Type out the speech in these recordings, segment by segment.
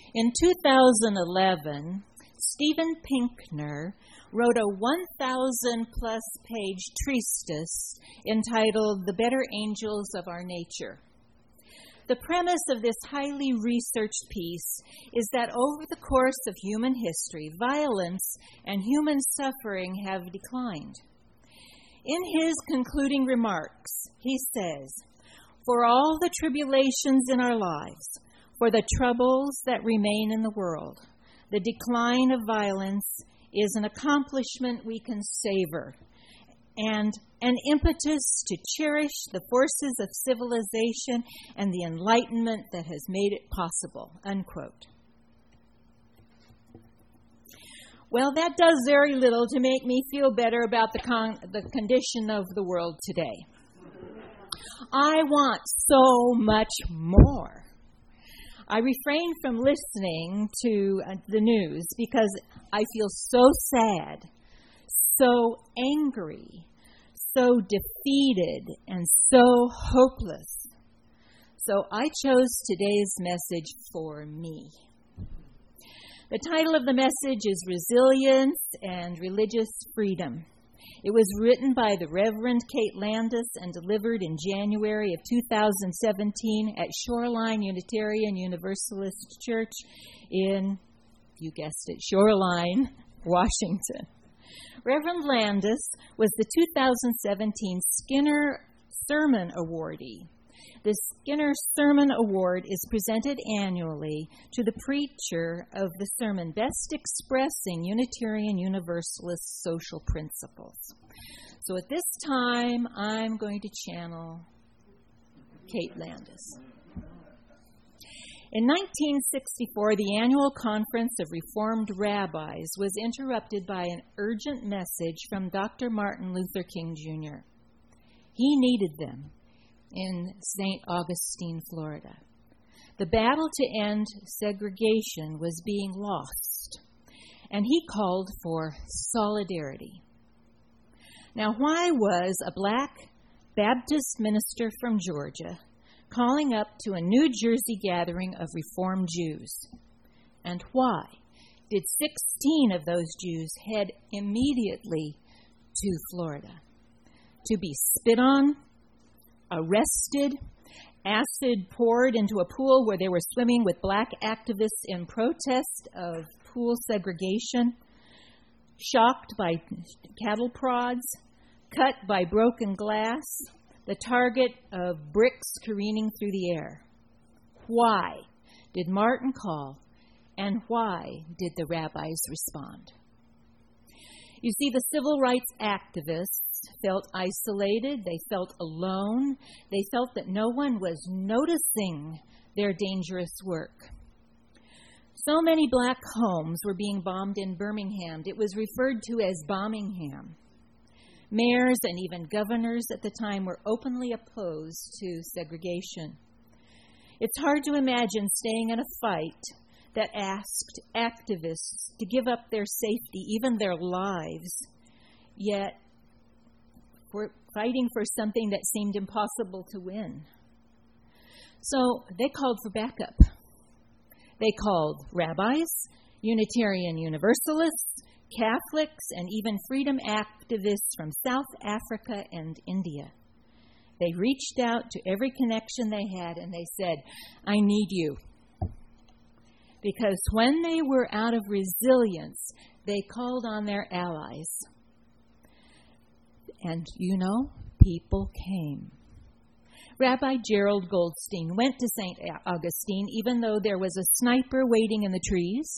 In 2011, Steven Pinker wrote a 1,000-plus page treatise entitled The Better Angels of Our Nature. The premise of this highly researched piece is that over the course of human history, violence and human suffering have declined. In his concluding remarks, he says, "For all the tribulations in our lives, for the troubles that remain in the world, the decline of violence is an accomplishment we can savor, and an impetus to cherish the forces of civilization and the enlightenment that has made it possible," unquote. Well, that does very little to make me feel better about the condition of the world today. I want so much more. I refrain from listening to the news because I feel so sad, so angry, so defeated, and so hopeless. So I chose today's message for me. The title of the message is Resilience and Religious Freedom. It was written by the Reverend Kate Landis and delivered in January of 2017 at Shoreline Unitarian Universalist Church in, you guessed it, Shoreline, Washington. Reverend Landis was the 2017 Skinner Sermon Awardee. The Skinner Sermon Award is presented annually to the preacher of the sermon best expressing Unitarian Universalist social principles. So at this time, I'm going to channel Kate Landis. In 1964, the annual Conference of Reformed Rabbis was interrupted by an urgent message from Dr. Martin Luther King, Jr. He needed them in St. Augustine, Florida. The battle to end segregation was being lost, and he called for solidarity. Now, why was a black Baptist minister from Georgia calling up to a New Jersey gathering of Reformed Jews? And why did 16 of those Jews head immediately to Florida? To be spit on, arrested, acid poured into a pool where they were swimming with black activists in protest of pool segregation, shocked by cattle prods, cut by broken glass, the target of bricks careening through the air. Why did Martin call, and why did the rabbis respond? You see, the civil rights activists felt isolated, they felt alone, they felt that no one was noticing their dangerous work. So many black homes were being bombed in Birmingham. It was referred to as Bombingham. Mayors and even governors at the time were openly opposed to segregation. It's hard to imagine staying in a fight that asked activists to give up their safety, even their lives, yet were fighting for something that seemed impossible to win. So they called for backup. They called rabbis, Unitarian Universalists, Catholics, and even freedom activists from South Africa and India. They reached out to every connection they had and they said, "I need you." Because when they were out of resilience, they called on their allies. And you know, people came. Rabbi Gerald Goldstein went to St. Augustine even though there was a sniper waiting in the trees.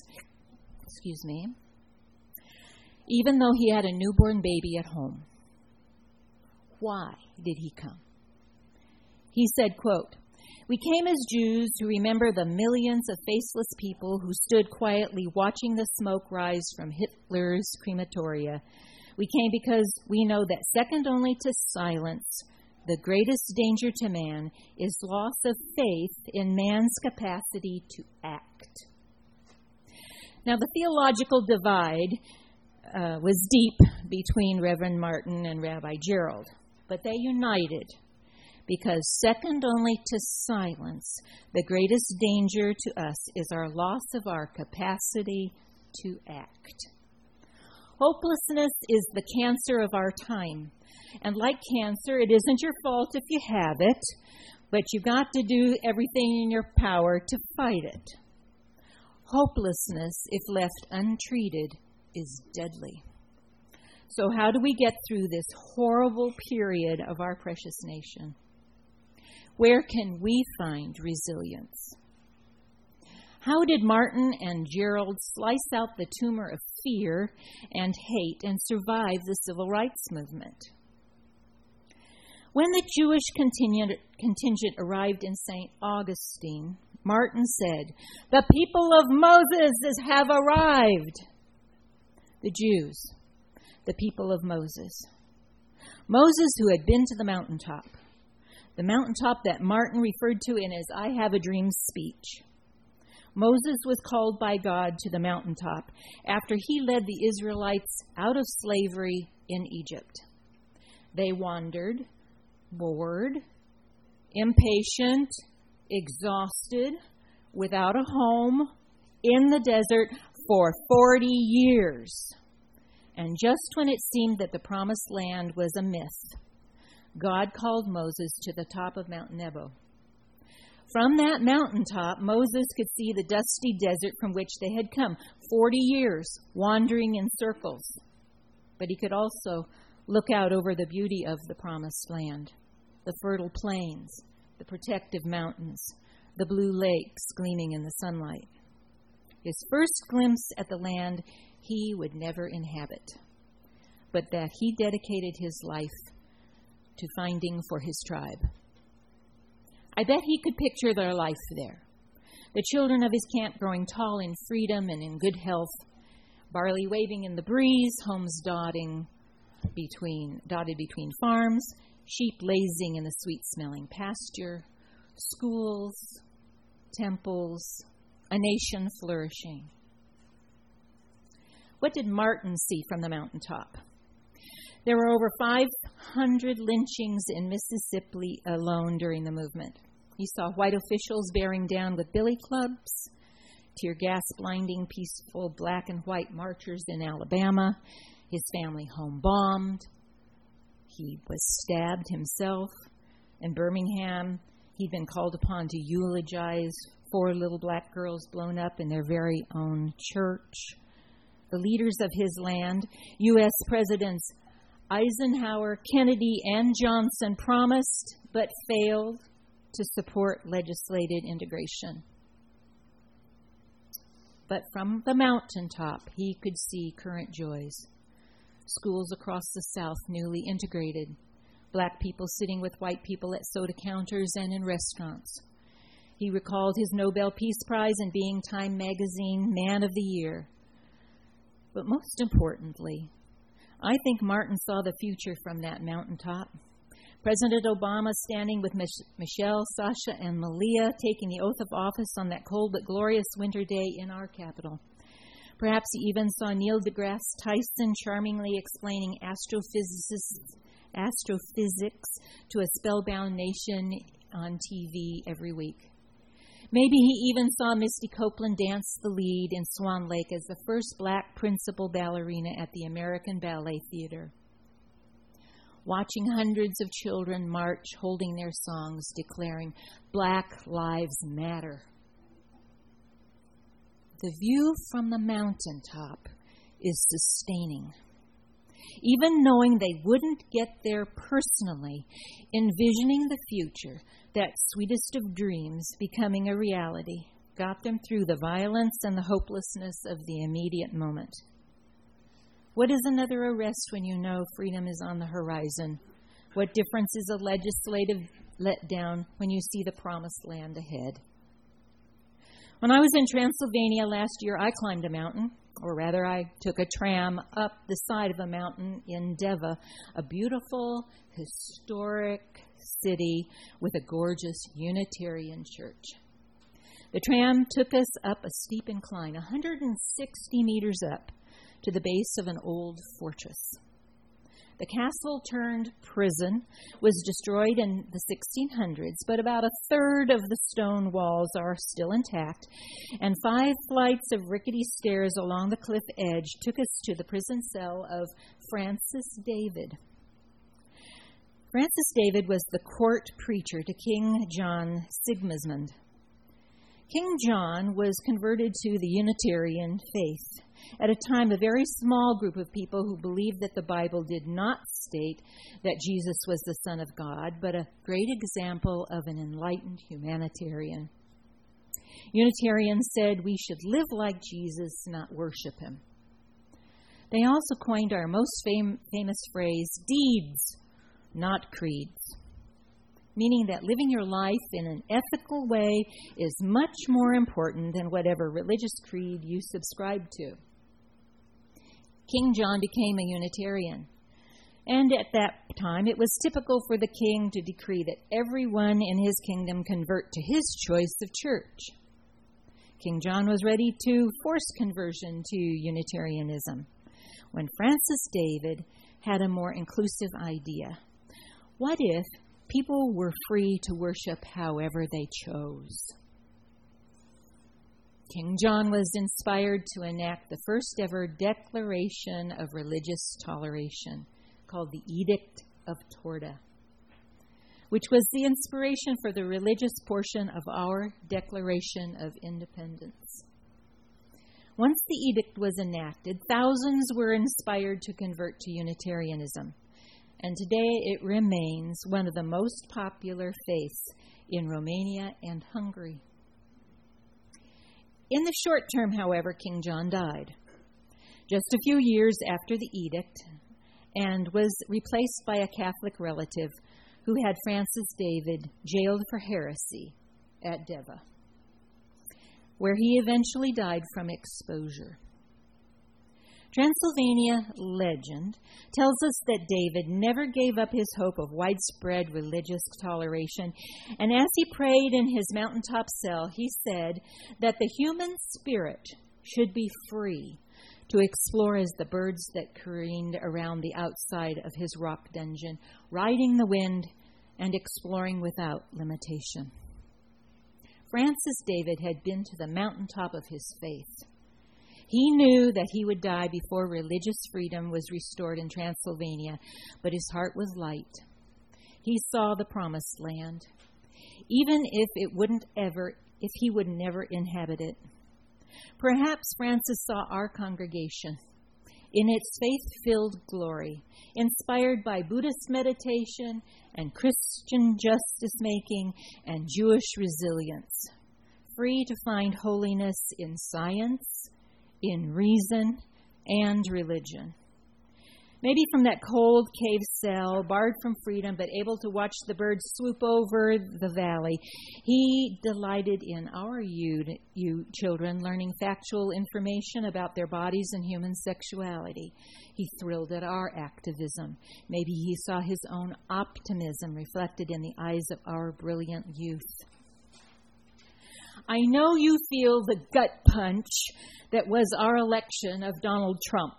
Even though he had a newborn baby at home. Why did he come? He said, quote, "We came as Jews to remember the millions of faceless people who stood quietly watching the smoke rise from Hitler's crematoria. We came because we know that second only to silence, the greatest danger to man is loss of faith in man's capacity to act." Now, the theological divide was deep between Reverend Martin and Rabbi Gerald, but they united because second only to silence, the greatest danger to us is our loss of our capacity to act. Hopelessness is the cancer of our time. And like cancer, it isn't your fault if you have it, but you've got to do everything in your power to fight it. Hopelessness, if left untreated, is deadly. So how do we get through this horrible period of our precious nation? Where can we find resilience? How did Martin and Gerald slice out the tumor of fear and hate and survive the civil rights movement? When the Jewish contingent arrived in St. Augustine, Martin said, "The people of Moses have arrived." The Jews, the people of Moses. Moses, who had been to the mountaintop that Martin referred to in his I Have a Dream speech. Moses was called by God to the mountaintop after he led the Israelites out of slavery in Egypt. They wandered, bored, impatient, exhausted, without a home, in the desert for 40 years. And just when it seemed that the promised land was a myth, God called Moses to the top of Mount Nebo. From that mountaintop, Moses could see the dusty desert from which they had come, 40 years wandering in circles. But he could also look out over the beauty of the promised land, the fertile plains, the protective mountains, the blue lakes gleaming in the sunlight. His first glimpse at the land he would never inhabit, but that he dedicated his life to finding for his tribe. I bet he could picture their life there. The children of his camp growing tall in freedom and in good health, barley waving in the breeze, homes dotted between farms, sheep lazing in the sweet-smelling pasture, schools, temples, a nation flourishing. What did Martin see from the mountaintop? There were over 500 lynchings in Mississippi alone during the movement. He saw white officials bearing down with billy clubs, tear gas blinding peaceful black and white marchers in Alabama, his family home bombed. He was stabbed himself. In Birmingham, he'd been called upon to eulogize 4 little black girls blown up in their very own church. The leaders of his land, U.S. Presidents Eisenhower, Kennedy, and Johnson, promised but failed to support legislated integration. But from the mountaintop, he could see current joys. Schools across the South newly integrated, black people sitting with white people at soda counters and in restaurants. He recalled his Nobel Peace Prize and being Time Magazine Man of the Year. But most importantly, I think Martin saw the future from that mountaintop. President Obama standing with Michelle, Sasha, and Malia taking the oath of office on that cold but glorious winter day in our capital. Perhaps he even saw Neil deGrasse Tyson charmingly explaining astrophysics to a spellbound nation on TV every week. Maybe he even saw Misty Copeland dance the lead in Swan Lake as the first black principal ballerina at the American Ballet Theater. Watching hundreds of children march holding their songs, declaring, "Black Lives Matter." The view from the mountaintop is sustaining. Even knowing they wouldn't get there personally, envisioning the future, that sweetest of dreams becoming a reality, got them through the violence and the hopelessness of the immediate moment. What is another arrest when you know freedom is on the horizon? What difference is a legislative letdown when you see the promised land ahead? When I was in Transylvania last year, I climbed a mountain, or rather I took a tram up the side of a mountain in Deva, a beautiful, historic city with a gorgeous Unitarian church. The tram took us up a steep incline, 160 meters up, to the base of an old fortress. The castle turned prison was destroyed in the 1600s, but about a third of the stone walls are still intact, and 5 flights of rickety stairs along the cliff edge took us to the prison cell of Francis David. Francis David was the court preacher to King John Sigismund. King John was converted to the Unitarian faith. At a time, a very small group of people who believed that the Bible did not state that Jesus was the Son of God, but a great example of an enlightened humanitarian. Unitarians said we should live like Jesus, not worship him. They also coined our most famous phrase, deeds, not creeds, meaning that living your life in an ethical way is much more important than whatever religious creed you subscribe to. King John became a Unitarian, and at that time it was typical for the king to decree that everyone in his kingdom convert to his choice of church. King John was ready to force conversion to Unitarianism, when Francis David had a more inclusive idea. What if people were free to worship however they chose? King John was inspired to enact the first ever declaration of religious toleration, called the Edict of Torda, which was the inspiration for the religious portion of our Declaration of Independence. Once the edict was enacted, thousands were inspired to convert to Unitarianism, and today it remains one of the most popular faiths in Romania and Hungary. In the short term, however, King John died just a few years after the edict and was replaced by a Catholic relative who had Francis David jailed for heresy at Deva, where he eventually died from exposure. Transylvania legend tells us that David never gave up his hope of widespread religious toleration, and as he prayed in his mountaintop cell, he said that the human spirit should be free to explore as the birds that careened around the outside of his rock dungeon, riding the wind and exploring without limitation. Francis David had been to the mountaintop of his faith. He knew that he would die before religious freedom was restored in Transylvania, but his heart was light. He saw the promised land, even if he would never inhabit it. Perhaps Francis saw our congregation in its faith-filled glory, inspired by Buddhist meditation and Christian justice-making and Jewish resilience, free to find holiness in science, in reason, and religion. Maybe from that cold cave cell, barred from freedom, but able to watch the birds swoop over the valley, he delighted in our you children learning factual information about their bodies and human sexuality. He thrilled at our activism. Maybe he saw his own optimism reflected in the eyes of our brilliant youth. I know you feel the gut punch that was our election of Donald Trump.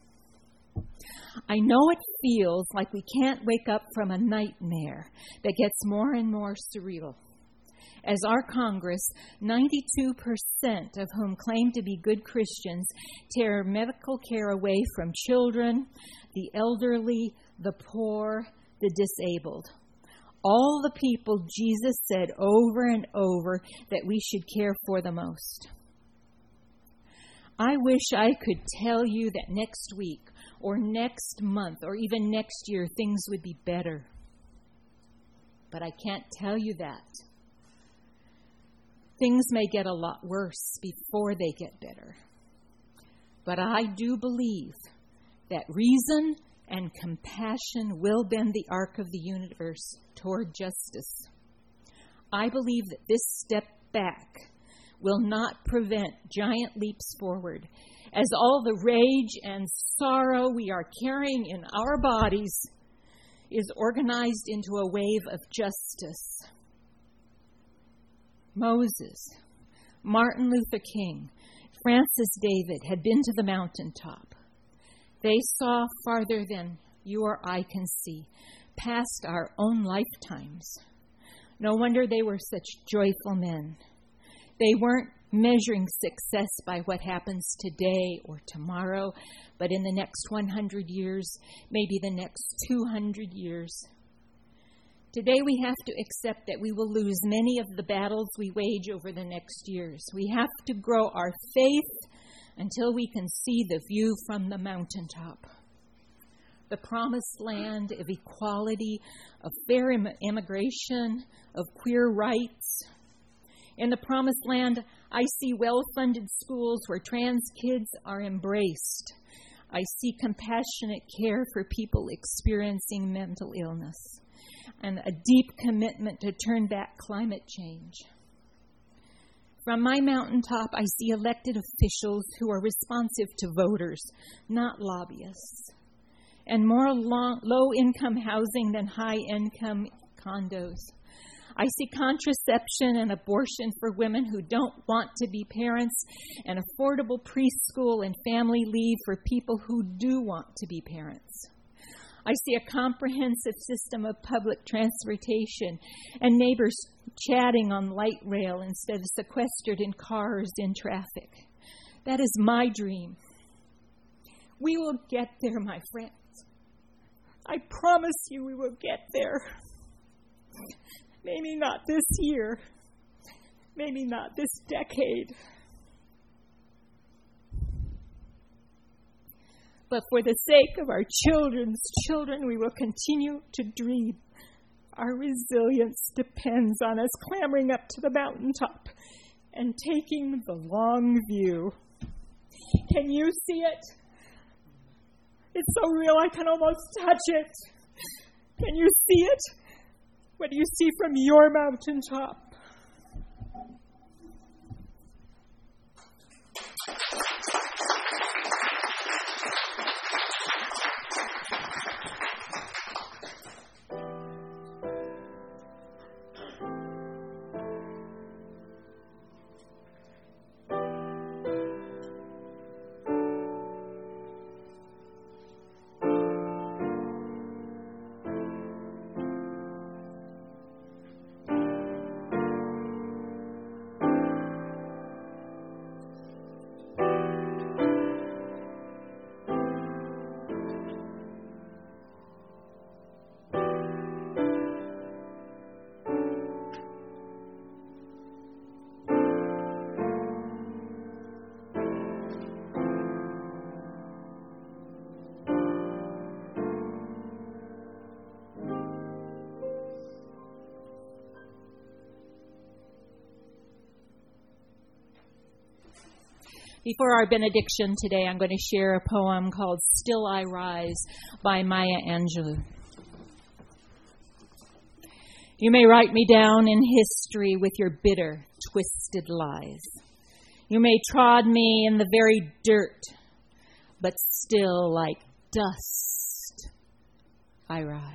I know it feels like we can't wake up from a nightmare that gets more and more surreal. As our Congress, 92% of whom claim to be good Christians, tear medical care away from children, the elderly, the poor, the disabled. All the people Jesus said over and over that we should care for the most. I wish I could tell you that next week or next month or even next year things would be better. But I can't tell you that. Things may get a lot worse before they get better. But I do believe that reason and compassion will bend the arc of the universe toward justice. I believe that this step back will not prevent giant leaps forward, as all the rage and sorrow we are carrying in our bodies is organized into a wave of justice. Moses, Martin Luther King, Francis David had been to the mountaintop. They saw farther than you or I can see, past our own lifetimes. No wonder they were such joyful men. They weren't measuring success by what happens today or tomorrow, but in the next 100 years, maybe the next 200 years. Today we have to accept that we will lose many of the battles we wage over the next years. We have to grow our faith until we can see the view from the mountaintop. The promised land of equality, of fair immigration, of queer rights. In the promised land, I see well-funded schools where trans kids are embraced. I see compassionate care for people experiencing mental illness and a deep commitment to turn back climate change. From my mountaintop, I see elected officials who are responsive to voters, not lobbyists, and more low-income housing than high-income condos. I see contraception and abortion for women who don't want to be parents, and affordable preschool and family leave for people who do want to be parents. I see a comprehensive system of public transportation and neighbors chatting on light rail instead of sequestered in cars in traffic. That is my dream. We will get there, my friends. I promise you we will get there. Maybe not this year. Maybe not this decade. But for the sake of our children's children, we will continue to dream. Our resilience depends on us clambering up to the mountaintop and taking the long view. Can you see it? It's so real I can almost touch it. Can you see it? What do you see from your mountaintop? Before our benediction today, I'm going to share a poem called Still I Rise by Maya Angelou. You may write me down in history with your bitter, twisted lies. You may trod me in the very dirt, but still like dust I rise.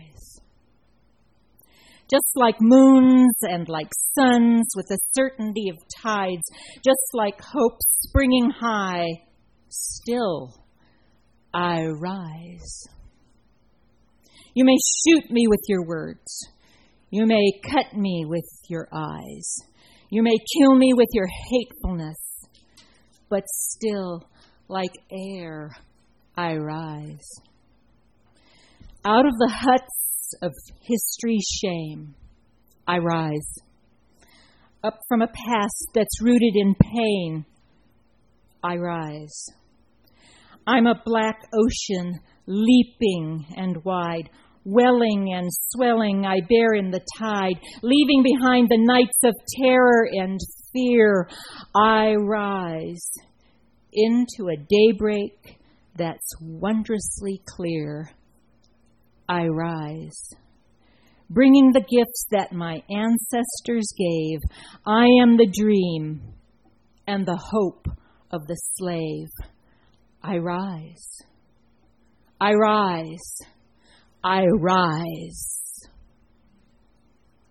Just like moons and like suns with the certainty of tides, just like hope springing high, still I rise. You may shoot me with your words. You may cut me with your eyes. You may kill me with your hatefulness, but still, like air, I rise. Out of the huts of history's shame, I rise. Up from a past that's rooted in pain, I rise. I'm a black ocean, leaping and wide, welling and swelling I bear in the tide, leaving behind the nights of terror and fear. I rise into a daybreak that's wondrously clear. I rise, bringing the gifts that my ancestors gave. I am the dream and the hope of the slave. I rise. I rise. I rise.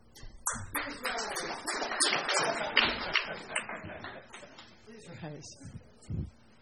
Please rise.